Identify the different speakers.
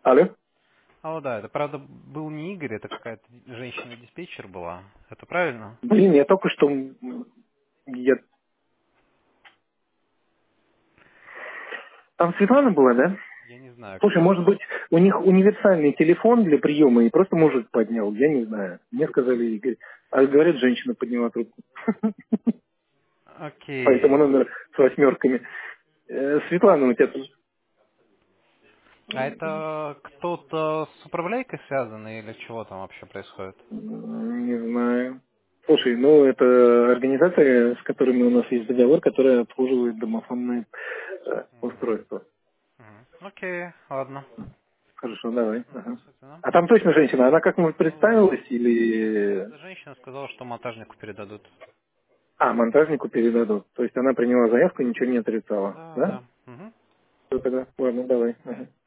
Speaker 1: Алло?
Speaker 2: О, да, это правда был не Игорь, это какая-то женщина-диспетчер была. Это правильно?
Speaker 1: Блин, я только что... Я... Там Светлана была, да?
Speaker 2: Я не знаю,
Speaker 1: Слушай,
Speaker 2: кто
Speaker 1: может
Speaker 2: это.
Speaker 1: быть, у них универсальный телефон для приема, и просто мужик поднял, я не знаю. Мне сказали Игорь. А говорят, женщина подняла трубку. Поэтому
Speaker 2: Окей.
Speaker 1: номер с восьмерками. Светлана, у тебя тут...
Speaker 2: А это кто-то с управляйкой связан или чего там вообще происходит?
Speaker 1: Не знаю. Слушай, ну это организация, с которыми у нас есть договор, которая обслуживает домофонные устройства.
Speaker 2: Мгм. Окей, ладно.
Speaker 1: Хорошо, давай. Ага.
Speaker 2: Действительно.
Speaker 1: А там точно женщина, она как-нибудь
Speaker 2: Ну,
Speaker 1: представилась или...
Speaker 2: эта женщина сказала, что монтажнику передадут.
Speaker 1: А, монтажнику передадут. То есть она приняла заявку и ничего не отрицала,
Speaker 2: Да,
Speaker 1: да?
Speaker 2: да. Мгм.
Speaker 1: Все тогда, ладно, давай. Ага.